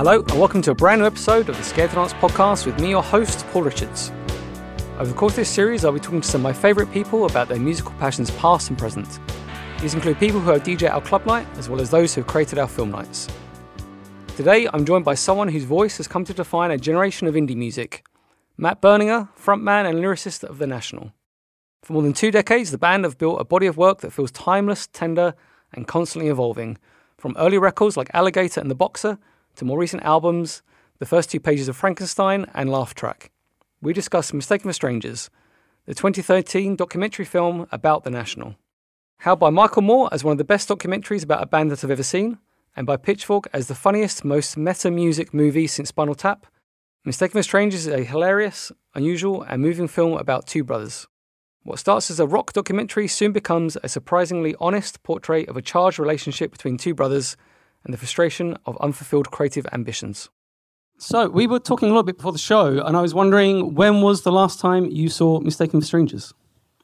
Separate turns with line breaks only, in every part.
Hello and welcome to a brand new episode of the Scared to Dance podcast with me, your host, Paul Richards. Over the course of this series, I'll be talking to some of my favourite people about their musical passions past and present. These include people who have DJed our club night, as well as those who have created our film nights. Today, I'm joined by someone whose voice has come to define a generation of indie music. Matt Berninger, frontman and lyricist of The National. For more than 2 decades, the band have built a body of work that feels timeless, tender, and constantly evolving. From early records like Alligator and The Boxer, to more recent albums, the first 2 pages of Frankenstein and Laugh Track. We discuss Mistaken for Strangers, the 2013 documentary film about The National. Hailed by Michael Moore as one of the best documentaries about a band that I've ever seen, and by Pitchfork as the funniest, most meta-music movie since Spinal Tap, Mistaken for Strangers is a hilarious, unusual, and moving film about 2 brothers. What starts as a rock documentary soon becomes a surprisingly honest portrait of a charged relationship between 2 brothers and the frustration of unfulfilled creative ambitions. So, we were talking a little bit before the show, and I was wondering, when was the last time you saw Mistaken for Strangers?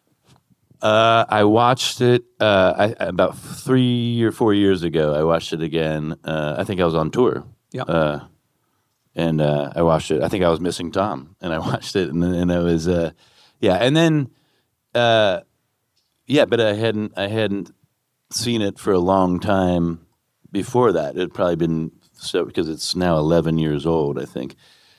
I watched it about 3 or 4 years ago. I watched it again. I think I was on tour.
Yeah.
And I watched it. I think I was missing Tom, and I watched it, and I was, yeah. And then, yeah, but I hadn't seen it for a long time before that. It had probably been because it's now 11 years old, I think.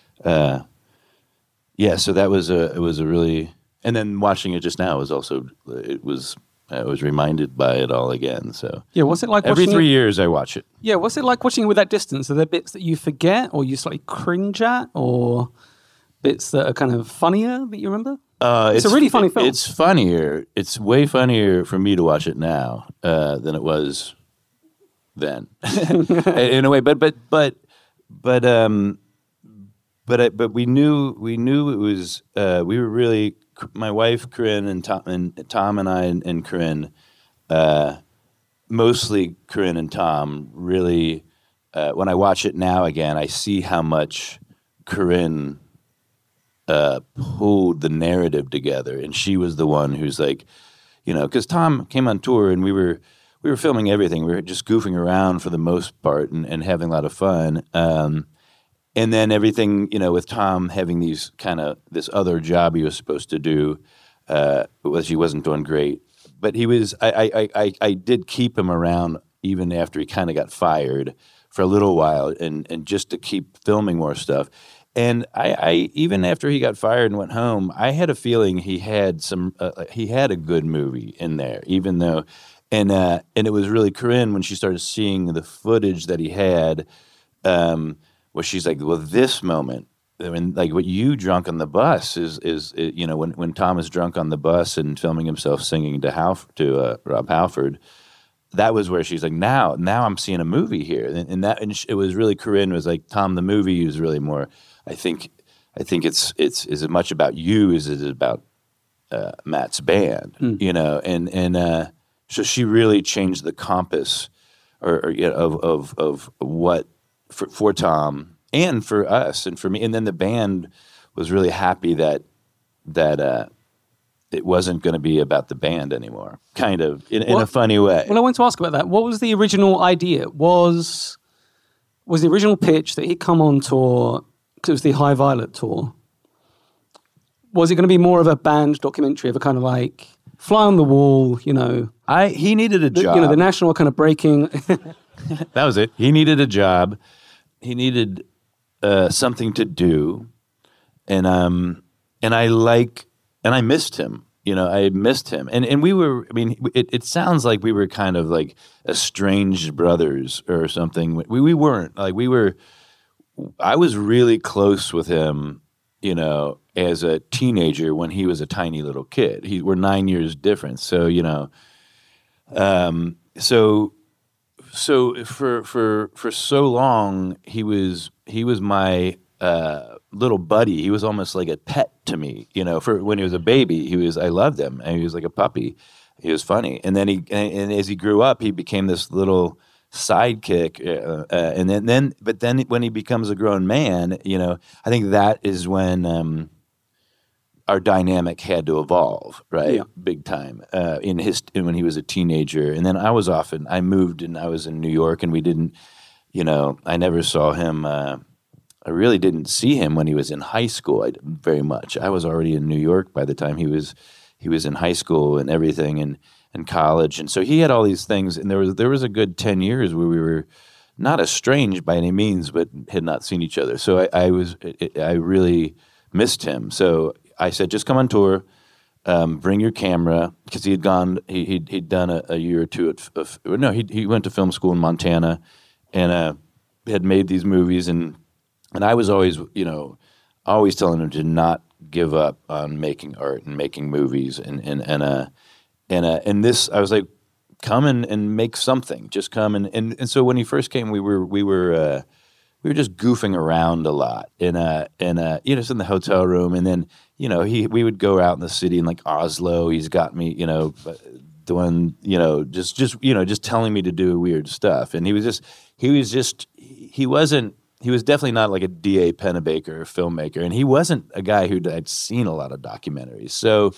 Yeah, so it was a really. And then watching it just now I was reminded by it all again. So
yeah, what's it like
every
watching
3 years I watch it?
Yeah, what's it like watching it with that distance? Are there bits that you forget or you slightly cringe at, or bits that are kind of funnier that you remember? It's a really funny film.
It's funnier. It's way funnier for me to watch it now than it was then, in a way. But we knew it was. We were really. My wife Corinne and Tom and I and Corinne, mostly Corinne and Tom. Really, when I watch it now again, I see how much Corinne pulled the narrative together, and she was the one who's like, because Tom came on tour and we were filming everything. We were just goofing around for the most part and having a lot of fun. And then everything, with Tom having this other job he was supposed to do, he wasn't doing great. But he was. I did keep him around even after he kind of got fired for a little while, and just to keep filming more stuff. And I even after he got fired and went home, I had a feeling he had a good movie in there, even though, and it was really Corinne when she started seeing the footage that he had. Where she's like, well, this moment, I mean, like what you drunk on the bus is when Tom is drunk on the bus and filming himself singing to Rob Halford, that was where she's like, now I'm seeing a movie here, and it was really Corinne was like, Tom, the movie is really more. I think it's as much about you as it is about Matt's band, and so she really changed the compass, of what. For Tom and for us and for me, and then the band was really happy that it wasn't going to be about the band anymore, kind of in a funny way.
Well, I want to ask about that. What was the original idea? Was the original pitch that he'd come on tour, because it was the High Violet tour, was it going to be more of a band documentary of a kind of like fly on the wall,
He needed a job.
The National kind of breaking.
That was it. He needed a job. He needed something to do, and I missed him. I missed him, and we were. I mean, it sounds like we were kind of like estranged brothers or something. We weren't. Like we were. I was really close with him, as a teenager when he was a tiny little kid. We're 9 years different, so So for so long he was my little buddy. He was almost like a pet to me. For when he was a baby, I loved him, and he was like a puppy. He was funny, and then and as he grew up, he became this little sidekick. And then when he becomes a grown man, I think that is when our dynamic had to evolve, right?
Yeah.
Big time. When he was a teenager. And then I moved and I was in New York, and we didn't I never saw him. I really didn't see him when he was in high school very much. I was already in New York by the time he was in high school and everything, and college, and so he had all these things. And there was a good 10 years where we were not estranged by any means, but had not seen each other. So I really missed him. So I said, just come on tour, bring your camera, because he had gone. He'd done a year or two he went to film school in Montana, and had made these movies, and I was always always telling him to not give up on making art and making movies, and this, I was like, come and make something. Just come and so when he first came, we were just goofing around a lot just in the hotel room, and then we would go out in the city in like Oslo. He's got me doing just telling me to do weird stuff, and he was definitely not like a D.A. Pennebaker filmmaker, and he wasn't a guy who I'd seen a lot of documentaries. So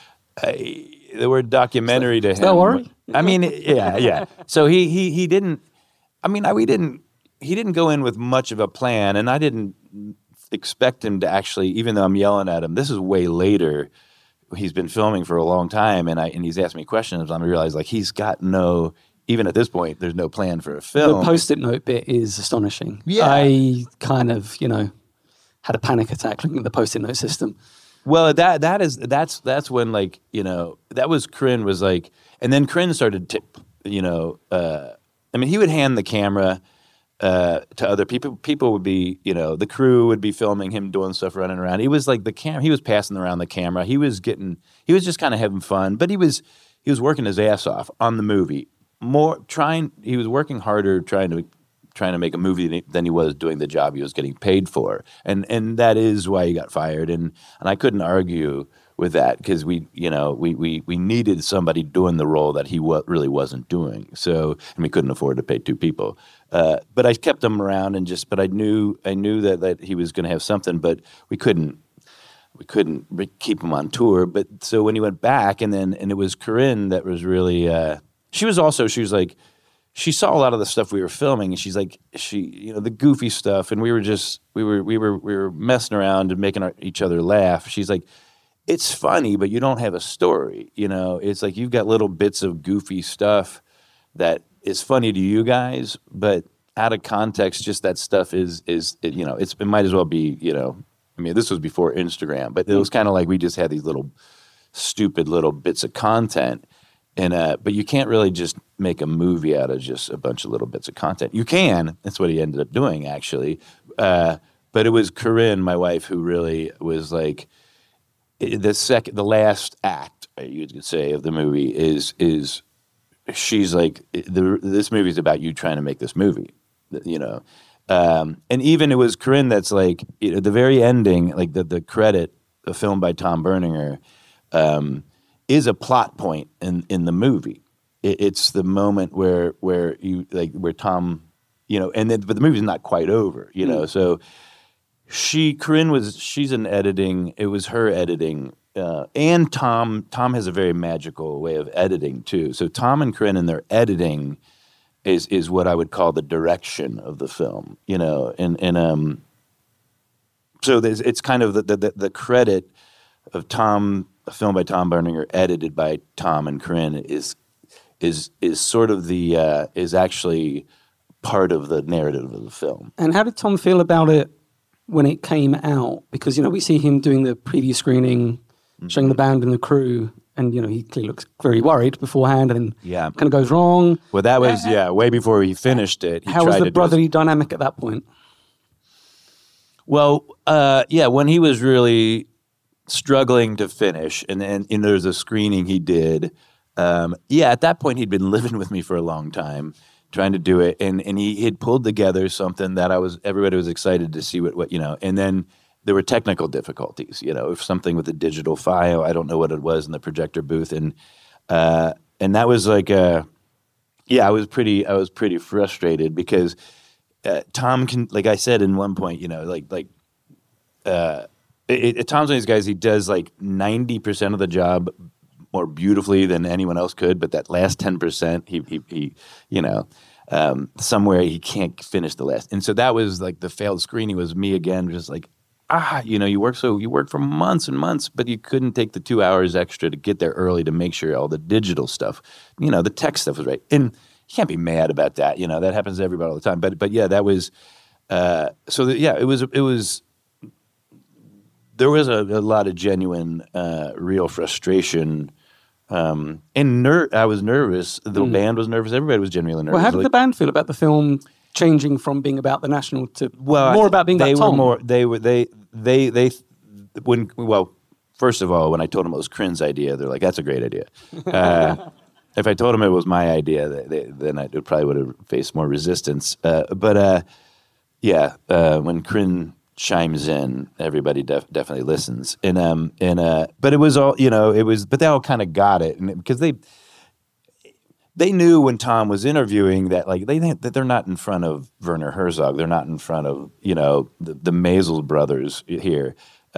the word documentary to him.
Don't worry.
I mean, yeah. So he didn't. I mean, he didn't go in with much of a plan, and I didn't expect him to actually. Even though I'm yelling at him, this is way later. He's been filming for a long time, and he's asked me questions. And I realized like he's got no. Even at this point, there's no plan for a film.
The Post-it note bit is astonishing.
Yeah.
I kind of, had a panic attack looking at the Post-it note system.
Well, that's when like, that was Corinne was like, and then Corinne started to, he would hand the camera to other people. People would be, the crew would be filming him doing stuff, running around. He was like he was passing around the camera. He was just kind of having fun, but he was working his ass off on the movie. He was working harder trying to make a movie than he was doing the job he was getting paid for, and that is why he got fired. And I couldn't argue with that, because we needed somebody doing the role that he really wasn't doing. So, and we couldn't afford to pay two people. But I kept him around, but I knew that he was going to have something, but we couldn't keep him on tour. But so when he went back, and it was Corinne that was really. She was like, she saw a lot of the stuff we were filming, and she's like, the goofy stuff, and we were messing around and making each other laugh. She's like, it's funny, but you don't have a story. It's like you've got little bits of goofy stuff that is funny to you guys, but out of context, just that stuff it might as well be, this was before Instagram, but it was kind of like we just had these little stupid little bits of content. And but you can't really just make a movie out of just a bunch of little bits of content. You can. That's what he ended up doing, actually. But it was Corinne, my wife, who really was like the last act, you could say, of the movie is she's like, this movie is about you trying to make this movie, and even it was Corinne that's like, the very ending, like the credit, a film by Tom Berninger. Is a plot point in the movie. It's the moment where Tom, but the movie's not quite over, So she's in editing. It was her editing, and Tom has a very magical way of editing too. So Tom and Corinne in their editing is what I would call the direction of the film, So it's kind of the credit of Tom. A film by Tom Berninger, edited by Tom and Corinne, is sort of is actually part of the narrative of the film.
And how did Tom feel about it when it came out? Because we see him doing the preview screening, showing the band and the crew, and he clearly looks very worried beforehand, and kind of goes wrong.
Well, that was way before he finished it.
How was the brotherly dynamic at that point?
Well, when he was really struggling to finish, and then there's a screening he did. At that point he'd been living with me for a long time, trying to do it, and he had pulled together something that everybody was excited to see what and then there were technical difficulties, if something with the digital file, I don't know what it was in the projector booth, and that was like I was pretty frustrated, because Tom can, like I said in one point, Tom's one of these guys, he does like 90% of the job more beautifully than anyone else could, but that last 10%, he somewhere he can't finish the last. And so that was like the failed screening was me again, just like, you work for months and months, but you couldn't take the 2 hours extra to get there early to make sure all the digital stuff, the tech stuff was right. And you can't be mad about that. That happens to everybody all the time. But yeah, that was, it was, there was a lot of genuine, real frustration. And I was nervous. The band was nervous. Everybody was genuinely nervous.
Well, how did the band feel about the film changing from being about the National to more about being about Tom?
First of all, when I told them it was Crin's idea, they're like, that's a great idea. If I told them it was my idea, then I probably would have faced more resistance. When Crin chimes in, everybody definitely listens. But it was all, but they all kind of got it. And because they knew when Tom was interviewing that, like, that they're not in front of Werner Herzog. They're not in front of, the Maisel brothers here.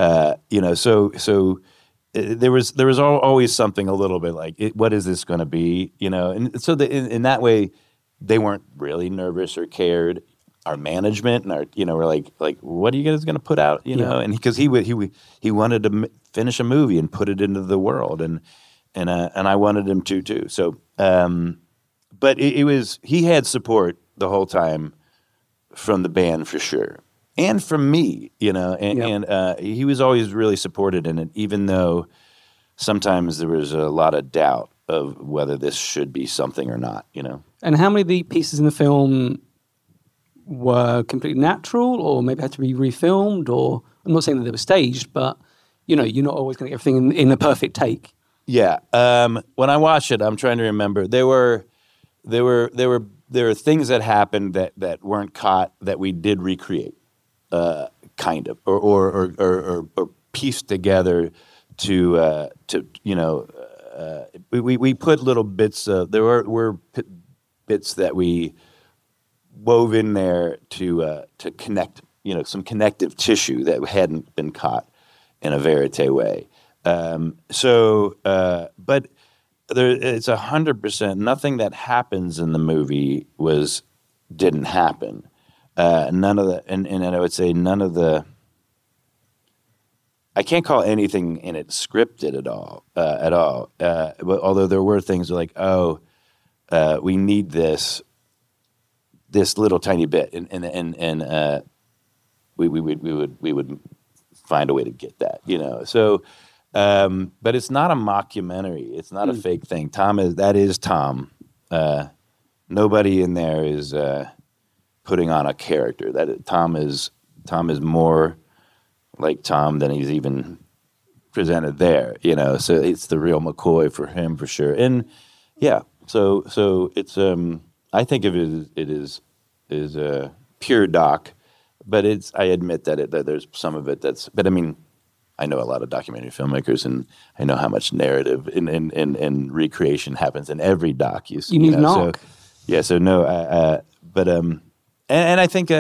So there was always something a little bit like, what is this going to be? And so in that way, they weren't really nervous or cared. Our management and our, we're like, what are you guys going to put out? And because he wanted to finish a movie and put it into the world, and I wanted him to too. So, but he had support the whole time from the band for sure, and from me, and he was always really supported in it, even though sometimes there was a lot of doubt of whether this should be something or not.
And how many of the pieces in the film were completely natural, or maybe had to be refilmed? Or I'm not saying that they were staged, but you're not always going to get everything in the perfect take.
Yeah. When I watched it, I'm trying to remember. There were things that happened that weren't caught that we did recreate, kind of, or pieced together to we put little bits. There were bits that we wove in there to connect, some connective tissue that hadn't been caught in a verite way. But it's 100%. Nothing that happens in the movie didn't happen. None of the, and I would say none of the. I can't call anything in it scripted at all. Although there were things like, we need this little tiny bit, and we would find a way to get that, So, but it's not a mockumentary. It's not a fake thing. That is Tom. Nobody in there is putting on a character. Tom is more like Tom than he's even presented there, So it's the real McCoy for him for sure. And yeah, so it's I think of it as a pure doc, but I admit that there's some of it but I mean, I know a lot of documentary filmmakers, and I know how much narrative and recreation happens in every doc you see.
You need knock.
So no, but and I think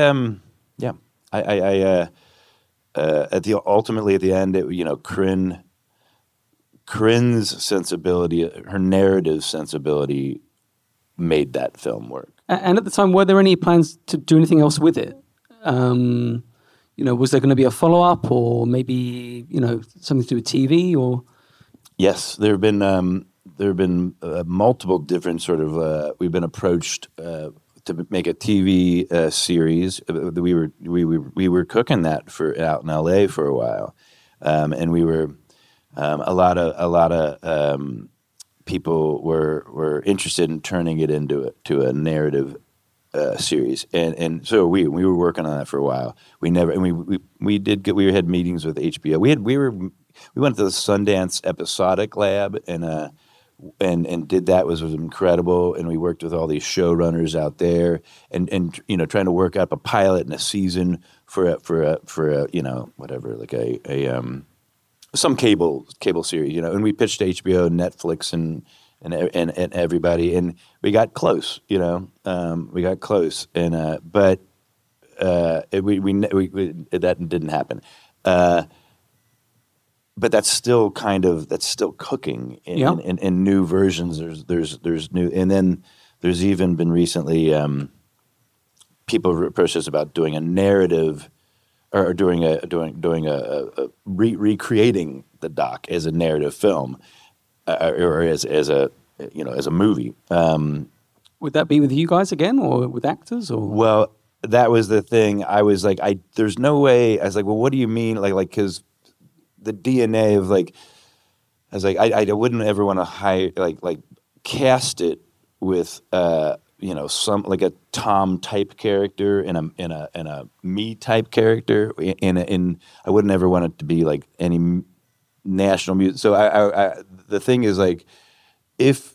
ultimately at the end, Crin's sensibility, her narrative sensibility, made that film work.
And at the time, were there any plans to do anything else with it? Was there going to be a follow-up, or maybe, something to do with TV, or? Yes,
there have been multiple different sort of, we've been approached to make a TV series. We were cooking that out in LA for a while. And we were, a lot of people were interested in turning it into a narrative series, and so we were working on that for a while. We had meetings with HBO. We went to the Sundance Episodic Lab and did that. Was incredible, and we worked with all these showrunners out there, and trying to work up a pilot and a season for a whatever, like a some cable series, and we pitched to HBO, Netflix, and everybody, and we got close, we got close, and but that didn't happen. But that's still cooking in new versions. There's new, and then There's even been recently people approached us about doing a narrative, or recreating the doc as a narrative film, or as a movie.
Would that be with you guys again, or with actors, or?
Well, that was the thing. I was like, there's no way. I was like, well, what do you mean? Like, because the DNA of like, I was like, I wouldn't ever want to hire, like cast it with, some like a Tom type character and a me type character. I wouldn't ever want it to be like any national music. So I the thing is like, if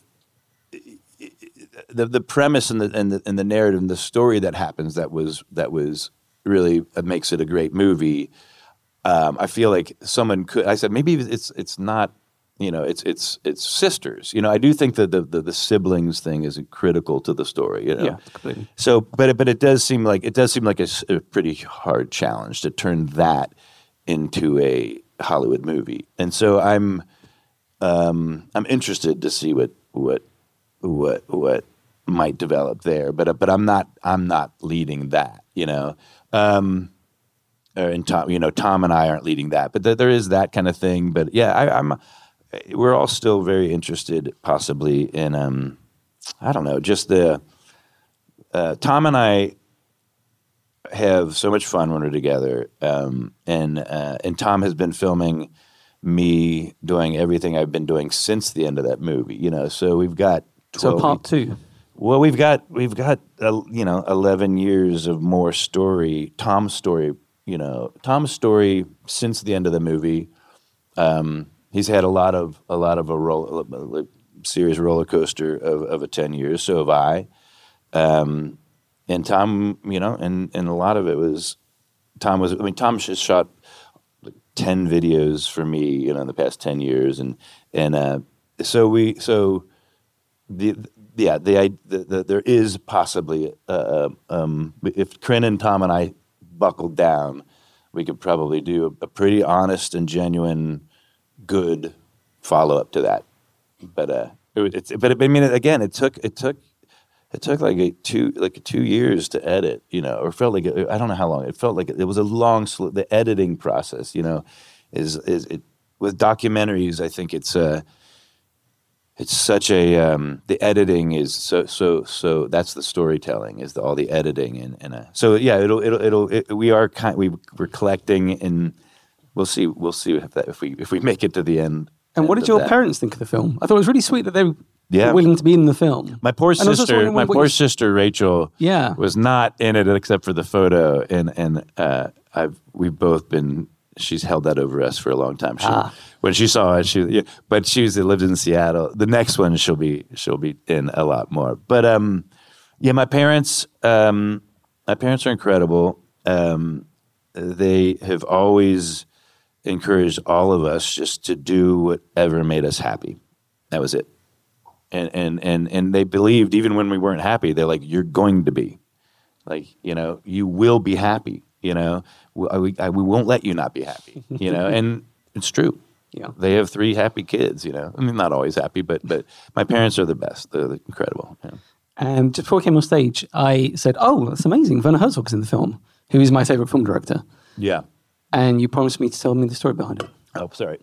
the premise and the narrative and the story that happens that was really makes it a great movie. I feel like someone could. I said maybe it's not. It's sisters. I do think that the siblings thing is critical to the story.
Yeah, completely.
So, but it does seem like a pretty hard challenge to turn that into a Hollywood movie. And so I'm interested to see what might develop there. But I'm not leading that. And Tom and I aren't leading that. But there is that kind of thing. But yeah, we're all still very interested, possibly in I don't know, just the Tom and I have so much fun when we're together, and Tom has been filming me doing everything I've been doing since the end of that movie. So we've got
part 2.
Well, we've got 11 years of more story, Tom's story. Tom's story since the end of the movie. He's had a lot of a serious roller coaster of 10 years. So have I. And Tom, and a lot of it was Tom just shot like 10 videos for me, in the past 10 years, and there is possibly if Corinne and Tom and I buckled down, we could probably do a pretty honest and genuine, good follow up to that. But it took like 2 years to edit, or felt like I don't know how long. It felt like it was a long. The editing process, is with documentaries. I think it's such a the editing is so that's the storytelling is all the editing so yeah we're collecting, and we'll see if we make it to the end.
And what did your parents think of the film? I thought it was really sweet that they were willing to be in the film.
My poor sister Rachel was not in it except for the photo, and we've both been. She's held that over us for a long time. When she saw it, but she lived in Seattle. The next one she'll be in a lot more. But my parents are incredible. They have always encouraged all of us just to do whatever made us happy. That was it. And they believed even when we weren't happy, they're like, you're going to be, like, you will be happy. We won't let you not be happy. And it's true.
Yeah,
they have 3 happy kids. I mean, not always happy, but my parents are the best. They're incredible. Yeah.
Just before I came on stage, I said, "Oh, that's amazing! Werner Herzog's in the film, who is my favorite film director."
Yeah.
And you promised me to tell me the story behind it.
Oh, sorry.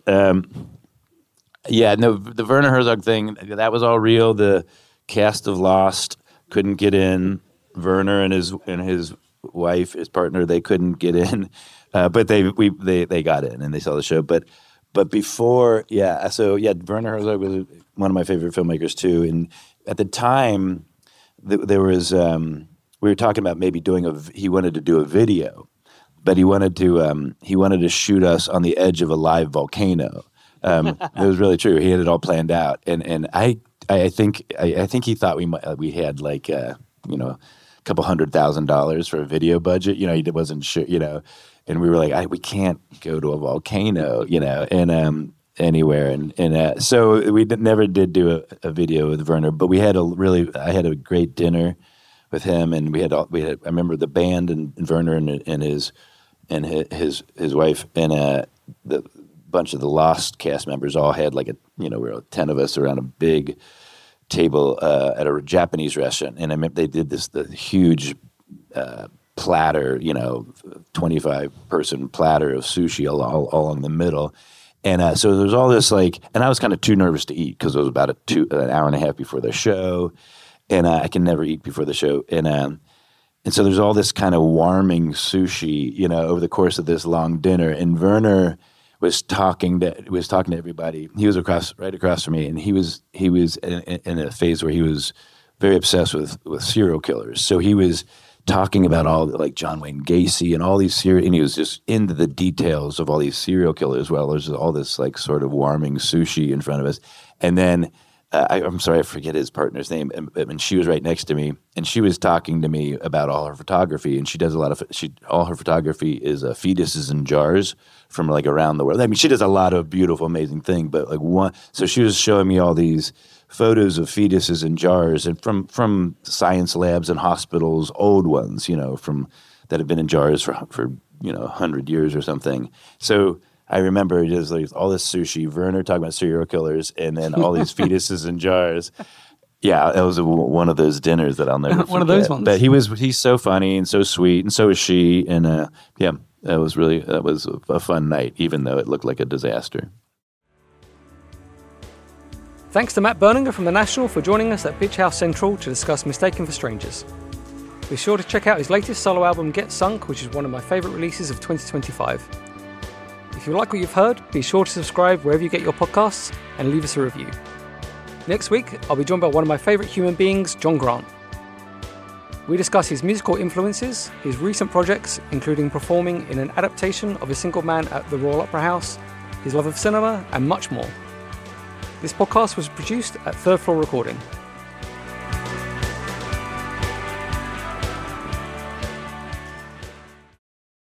The Werner Herzog thing, that was all real. The cast of Lost couldn't get in. Werner and his wife, his partner, they couldn't get in, but they got in and they saw the show. But before, Werner Herzog was one of my favorite filmmakers too. And at the time, there was we were talking about maybe he wanted to do a video, but he wanted to shoot us on the edge of a live volcano. It was really true. He had it all planned out, and I think he thought we had like a couple $100,000 for a video budget. He wasn't sure. And we were like, we can't go to a volcano. And anywhere, and so we never did do a video with Werner. But I had a great dinner with him, and we had. I remember the band and Werner and his wife and the bunch of the Lost cast members all had we were 10 of us around a big table at a Japanese restaurant, and I remember they did the huge platter, 25-person platter of sushi all along the middle. And so there was all this and I was kind of too nervous to eat because it was about an hour and a half before the show, and I can never eat before the show. And so there's all this kind of warming sushi, over the course of this long dinner. And Werner was talking to everybody. He was right across from me, and he was in a phase where he was very obsessed with serial killers. So he was talking about all John Wayne Gacy and all these and he was just into the details of all these serial killers. Well, there's all this sort of warming sushi in front of us, and then I'm sorry, I forget his partner's name, and she was right next to me, and she was talking to me about all her photography, and she does all her photography is fetuses in jars from around the world. I mean, she does a lot of beautiful, amazing things, but so she was showing me all these photos of fetuses in jars, and from science labs and hospitals, old ones, that have been in jars for 100 years or something. So I remember just all this sushi, Werner talking about serial killers, and then all these fetuses in jars. Yeah, it was one of those dinners that I'll never forget.
One of those ones.
But he's so funny and so sweet, and so is she. And that was a fun night, even though it looked like a disaster.
Thanks to Matt Berninger from The National for joining us at Bitch House Central to discuss Mistaken for Strangers. Be sure to check out his latest solo album, Get Sunk, which is one of my favourite releases of 2025. If you like what you've heard, be sure to subscribe wherever you get your podcasts and leave us a review. Next week, I'll be joined by one of my favourite human beings, John Grant. We discuss his musical influences, his recent projects, including performing in an adaptation of A Single Man at the Royal Opera House, his love of cinema, and much more. This podcast was produced at Third Floor Recording.